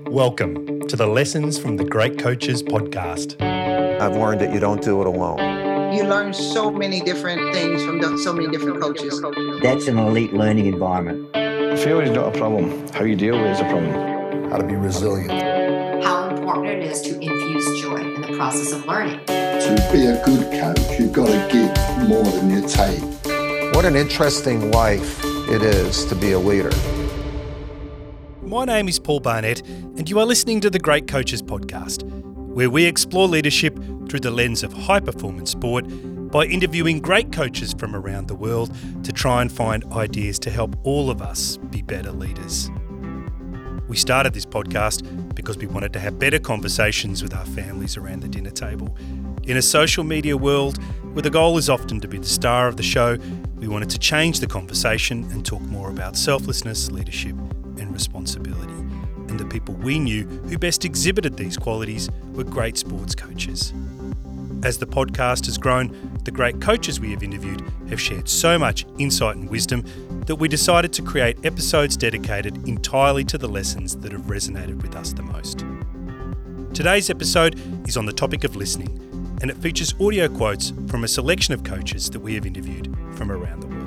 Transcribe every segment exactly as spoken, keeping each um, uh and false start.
Welcome to the Lessons from the Great Coaches podcast. I've learned that you don't do it alone. You learn so many different things from the, so many different coaches. That's an elite learning environment. Failure is not a problem. How you deal with it is a problem. How to be resilient. How important it is to infuse joy in the process of learning. To be a good coach, you've got to give more than you take. What an interesting life it is to be a leader. My name is Paul Barnett, and you are listening to the Great Coaches podcast, where we explore leadership through the lens of high-performance sport by interviewing great coaches from around the world to try and find ideas to help all of us be better leaders. We started this podcast because we wanted to have better conversations with our families around the dinner table. In a social media world where the goal is often to be the star of the show, we wanted to change the conversation and talk more about selflessness, leadership, and responsibility. And the people we knew who best exhibited these qualities were great sports coaches. As the podcast has grown, the great coaches we have interviewed have shared so much insight and wisdom that we decided to create episodes dedicated entirely to the lessons that have resonated with us the most. Today's episode is on the topic of listening, and it features audio quotes from a selection of coaches that we have interviewed from around the world.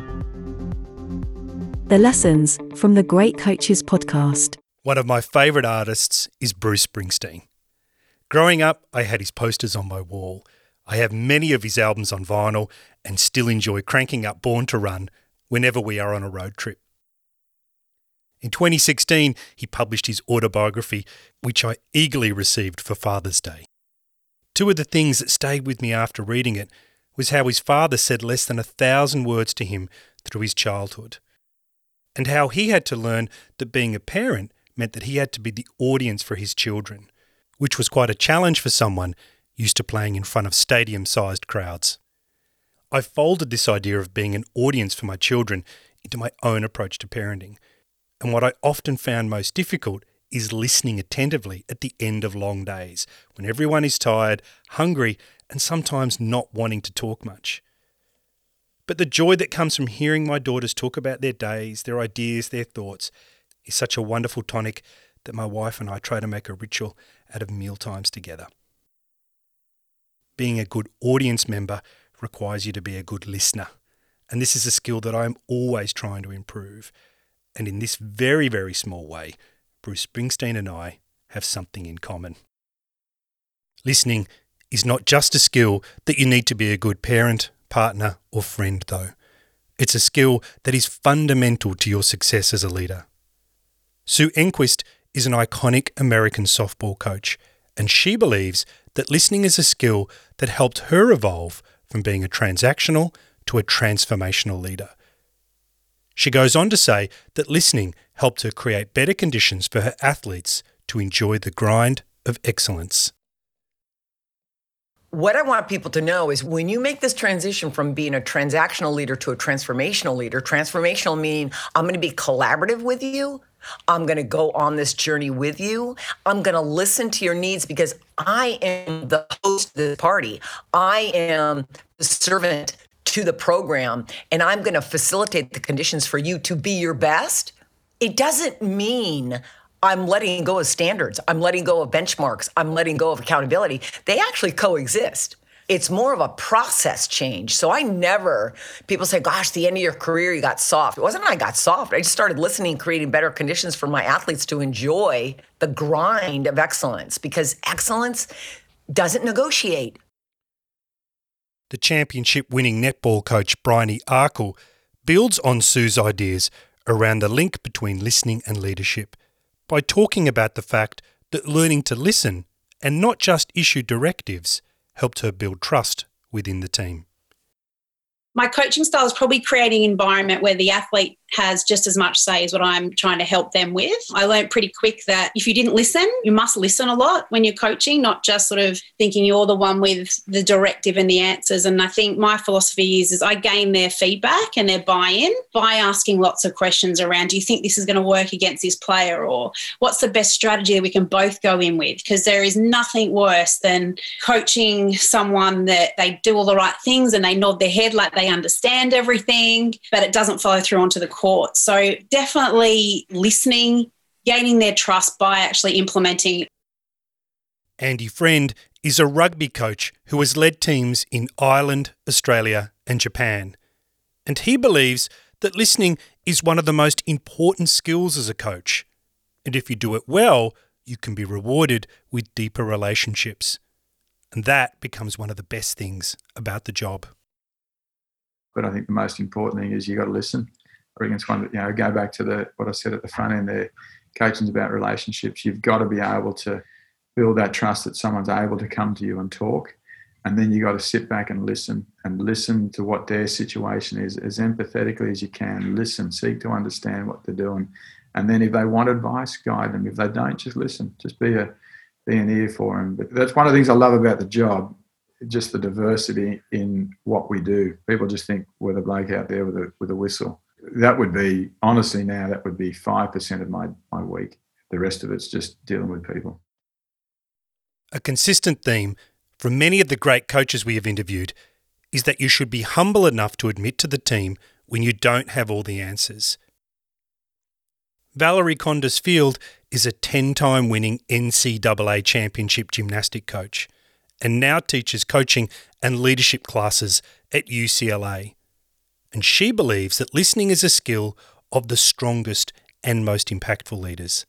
The Lessons from the Great Coaches podcast. One of my favourite artists is Bruce Springsteen. Growing up, I had his posters on my wall. I have many of his albums on vinyl and still enjoy cranking up Born to Run whenever we are on a road trip. In twenty sixteen, he published his autobiography, which I eagerly received for Father's Day. Two of the things that stayed with me after reading it was how his father said less than a thousand words to him through his childhood, and how he had to learn that being a parent meant that he had to be the audience for his children, which was quite a challenge for someone used to playing in front of stadium-sized crowds. I folded this idea of being an audience for my children into my own approach to parenting, and what I often found most difficult is listening attentively at the end of long days, when everyone is tired, hungry, and sometimes not wanting to talk much. But the joy that comes from hearing my daughters talk about their days, their ideas, their thoughts, is such a wonderful tonic that my wife and I try to make a ritual out of meal times together. Being a good audience member requires you to be a good listener, and this is a skill that I am always trying to improve. And in this very, very small way, Bruce Springsteen and I have something in common. Listening is not just a skill that you need to be a good parent, partner, or friend, though. It's a skill that is fundamental to your success as a leader. Sue Enquist is an iconic American softball coach, and she believes that listening is a skill that helped her evolve from being a transactional to a transformational leader. She goes on to say that listening helped her create better conditions for her athletes to enjoy the grind of excellence. What I want people to know is when you make this transition from being a transactional leader to a transformational leader, transformational meaning I'm going to be collaborative with you. I'm going to go on this journey with you. I'm going to listen to your needs because I am the host of the party. I am the servant to the program, and I'm going to facilitate the conditions for you to be your best. It doesn't mean I'm letting go of standards. I'm letting go of benchmarks. I'm letting go of accountability. They actually coexist. It's more of a process change. So I never, people say, gosh, the end of your career, you got soft. It wasn't I got soft. I just started listening, creating better conditions for my athletes to enjoy the grind of excellence, because excellence doesn't negotiate. The championship-winning netball coach Bryony Arkle builds on Sue's ideas around the link between listening and leadership by talking about the fact that learning to listen and not just issue directives helped her build trust within the team. My coaching style is probably creating an environment where the athlete has just as much say as what I'm trying to help them with. I learned pretty quick that if you didn't listen, you must listen a lot when you're coaching, not just sort of thinking you're the one with the directive and the answers. And I think my philosophy is, is I gain their feedback and their buy-in by asking lots of questions around, do you think this is going to work against this player? Or what's the best strategy that we can both go in with? Because there is nothing worse than coaching someone that they do all the right things and they nod their head like they understand everything, but it doesn't follow through onto the court. So definitely listening gaining their trust by actually implementing. Andy Friend is a rugby coach who has led teams in Ireland, Australia and Japan. And he believes that listening is one of the most important skills as a coach. And if you do it well, you can be rewarded with deeper relationships. And that becomes one of the best things about the job. But I think the most important thing is you got to listen. I reckon it's one that, you know, go back to the what I said at the front end there, coaching's about relationships. You've got to be able to build that trust that someone's able to come to you and talk. And then you got to sit back and listen and listen to what their situation is as empathetically as you can. Listen, seek to understand what they're doing. And then if they want advice, guide them. If they don't, just listen. Just be a be an ear for them. But that's one of the things I love about the job, just the diversity in what we do. People just think we're the bloke out there with a with a whistle. That would be, honestly now, that would be five percent of my, my week. The rest of it's just dealing with people. A consistent theme from many of the great coaches we have interviewed is that you should be humble enough to admit to the team when you don't have all the answers. Valerie Condas-Field is a ten-time winning N C double A championship gymnastic coach and now teaches coaching and leadership classes at U C L A. And she believes that listening is a skill of the strongest and most impactful leaders.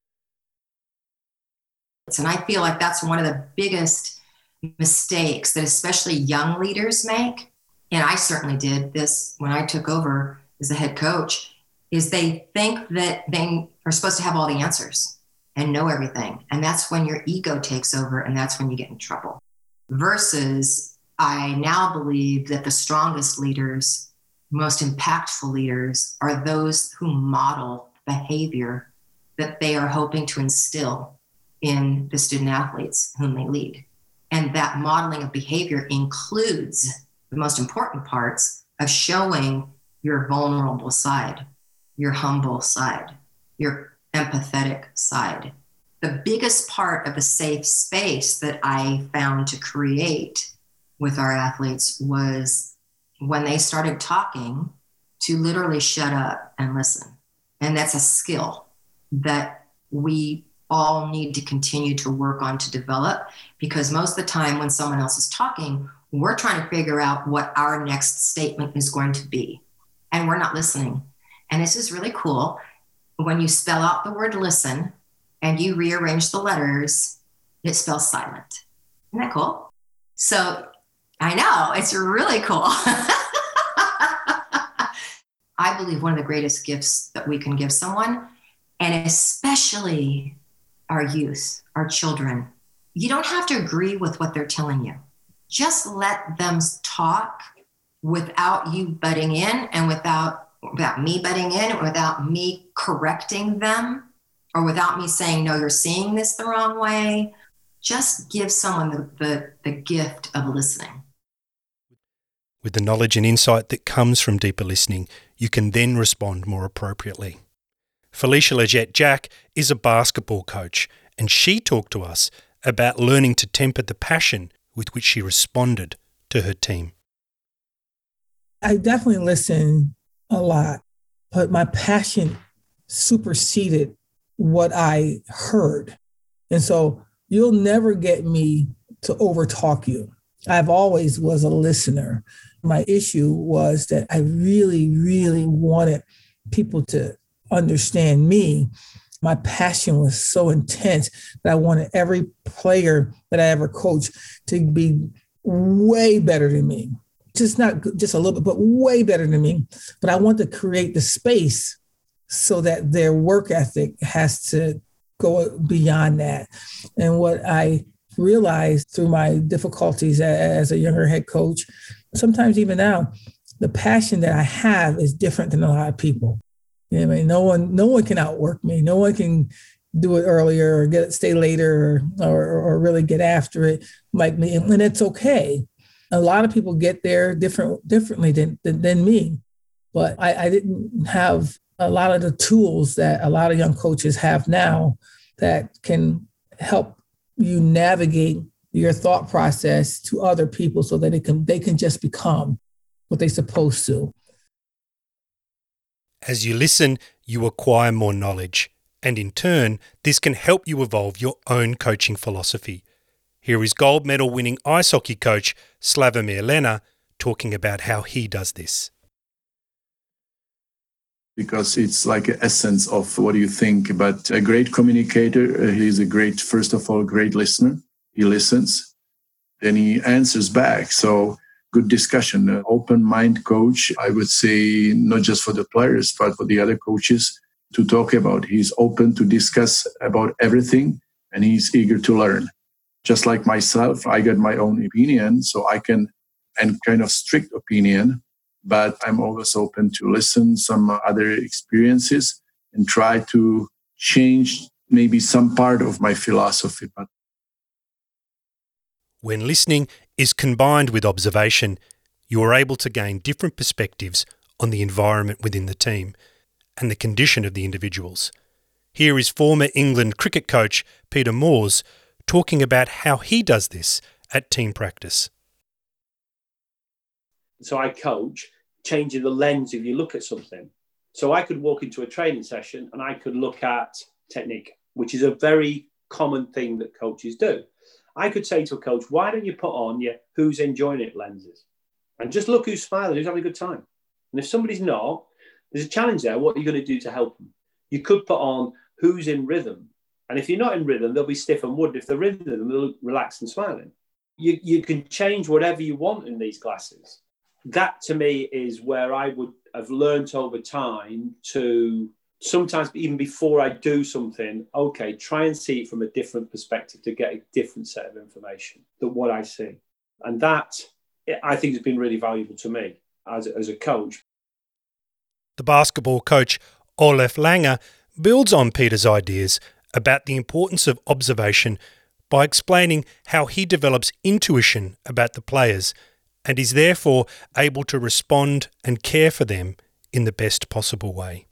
And I feel like that's one of the biggest mistakes that especially young leaders make. And I certainly did this when I took over as the head coach, is they think that they are supposed to have all the answers and know everything. And that's when your ego takes over and that's when you get in trouble. Versus I now believe that the strongest leaders, most impactful leaders are those who model behavior that they are hoping to instill in the student athletes whom they lead. And that modeling of behavior includes the most important parts of showing your vulnerable side, your humble side, your empathetic side. The biggest part of the safe space that I found to create with our athletes was when they started talking to literally shut up and listen. And that's a skill that we all need to continue to work on to develop, because most of the time when someone else is talking, we're trying to figure out what our next statement is going to be, and we're not listening. And this is really cool. When you spell out the word listen and you rearrange the letters, it spells silent. Isn't that cool? So I know, it's really cool. I believe one of the greatest gifts that we can give someone, and especially our youth, our children, you don't have to agree with what they're telling you. Just let them talk without you butting in and without, without me butting in, or without me correcting them, or without me saying, no, you're seeing this the wrong way. Just give someone the, the, the gift of listening. With the knowledge and insight that comes from deeper listening, you can then respond more appropriately. Felicia Leggett-Jack is a basketball coach, and she talked to us about learning to temper the passion with which she responded to her team. I definitely listen a lot, but my passion superseded what I heard. And so you'll never get me to overtalk you. I've always was a listener. My issue was that I really, really wanted people to understand me. My passion was so intense that I wanted every player that I ever coached to be way better than me. Just not just a little bit, but way better than me. But I want to create the space so that their work ethic has to go beyond that. And what I realized through my difficulties as a younger head coach, sometimes even now, the passion that I have is different than a lot of people. You know, I mean, no one, no one can outwork me. No one can do it earlier or get stay later or, or, or really get after it like me. And it's okay. A lot of people get there different, differently than, than, than me. But I, I didn't have a lot of the tools that a lot of young coaches have now that can help you navigate your thought process to other people so that it can, they can just become what they're supposed to. As you listen, you acquire more knowledge, And in turn, this can help you evolve your own coaching philosophy. Here is gold medal winning ice hockey coach Slavomir Lena talking about how he does this. Because it's like an essence of what do you think. But a great communicator, uh, he's a great, first of all, great listener. He listens, then he answers back. So good discussion, uh, open mind coach, I would say, not just for the players, but for the other coaches to talk about. He's open to discuss about everything, and he's eager to learn. Just like myself, I got my own opinion, so I can, and kind of strict opinion, but I'm always open to listen some other experiences and try to change maybe some part of my philosophy. But when listening is combined with observation, you are able to gain different perspectives on the environment within the team and the condition of the individuals. Here is former England cricket coach Peter Moores talking about how he does this at team practice. So I coach changing the lens if you look at something. So I could walk into a training session and I could look at technique, which is a very common thing that coaches do. I could say to a coach, why don't you put on your who's enjoying it lenses and just look who's smiling, who's having a good time. And if somebody's not, there's a challenge there. What are you going to do to help them? You could put on who's in rhythm. And if you're not in rhythm, they'll be stiff and wooden. If they're in rhythm, they'll look relaxed and smiling. You, you can change whatever you want in these classes. That to me is where I would have learned over time to sometimes even before I do something, okay, try and see it from a different perspective to get a different set of information than what I see. And that, I think, has been really valuable to me as, as a coach. The basketball coach Olaf Langer builds on Peter's ideas about the importance of observation by explaining how he develops intuition about the players and is therefore able to respond and care for them in the best possible way.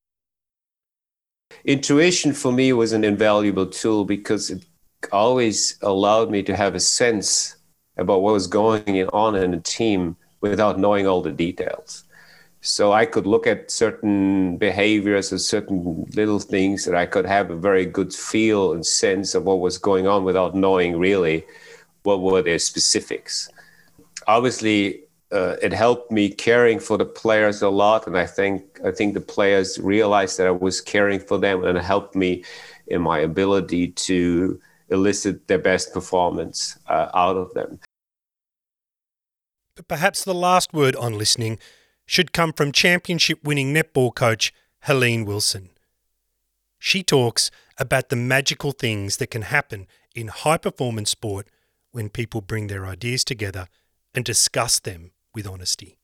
Intuition for me was an invaluable tool because it always allowed me to have a sense about what was going on in a team without knowing all the details. So I could look at certain behaviors or certain little things that I could have a very good feel and sense of what was going on without knowing really what were their specifics. Obviously, uh, it helped me caring for the players a lot, and I think I think the players realized that I was caring for them, and it helped me in my ability to elicit their best performance uh, out of them. But perhaps the last word on listening should come from championship-winning netball coach Helene Wilson. She talks about the magical things that can happen in high-performance sport when people bring their ideas together and discuss them with honesty.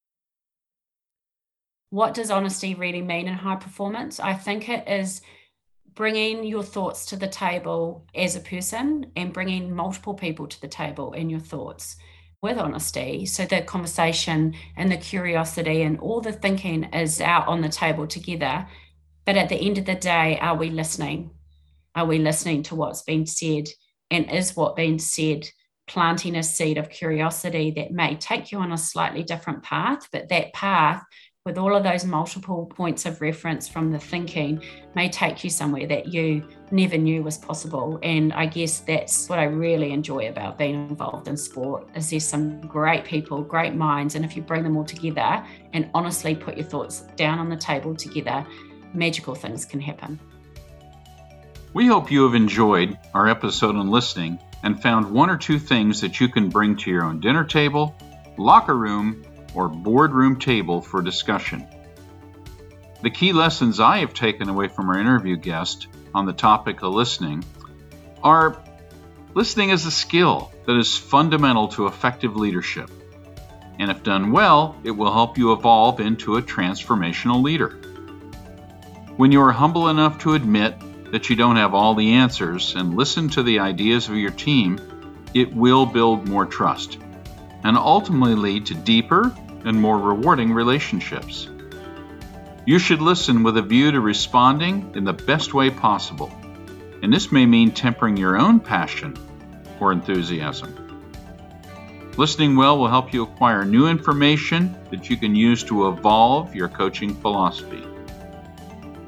What does honesty really mean in high performance? I think it is bringing your thoughts to the table as a person and bringing multiple people to the table in your thoughts with honesty. So the conversation and the curiosity and all the thinking is out on the table together. But at the end of the day, are we listening? Are we listening to what's being said? And is what being said planting a seed of curiosity that may take you on a slightly different path, but that path with all of those multiple points of reference from the thinking may take you somewhere that you never knew was possible. And I guess that's what I really enjoy about being involved in sport, is there's some great people, great minds, and if you bring them all together and honestly put your thoughts down on the table together, magical things can happen. We hope you have enjoyed our episode on listening and found one or two things that you can bring to your own dinner table, locker room, or boardroom table for discussion. The key lessons I have taken away from our interview guest on the topic of listening are: listening is a skill that is fundamental to effective leadership, and if done well, it will help you evolve into a transformational leader. When you are humble enough to admit that you don't have all the answers and listen to the ideas of your team, it will build more trust and ultimately lead to deeper and more rewarding relationships. You should listen with a view to responding in the best way possible, and this may mean tempering your own passion or enthusiasm. Listening well will help you acquire new information that you can use to evolve your coaching philosophy.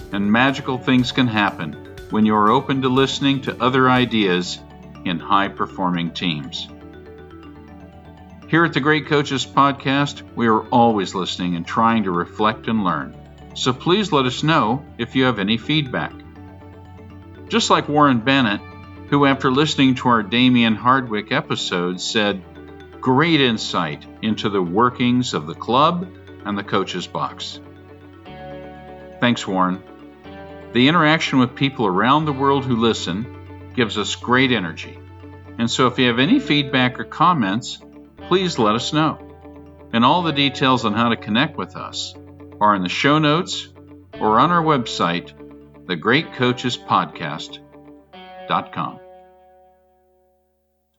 and magical things can happen when you are open to listening to other ideas in high-performing teams. Here at the Great Coaches Podcast, we are always listening and trying to reflect and learn. So please let us know if you have any feedback. Just like Warren Bennett, who after listening to our Damien Hardwick episode said, "Great insight into the workings of the club and the coach's box." Thanks, Warren. The interaction with people around the world who listen gives us great energy. And so if you have any feedback or comments, please let us know. And all the details on how to connect with us are in the show notes or on our website, the great coaches podcast dot com.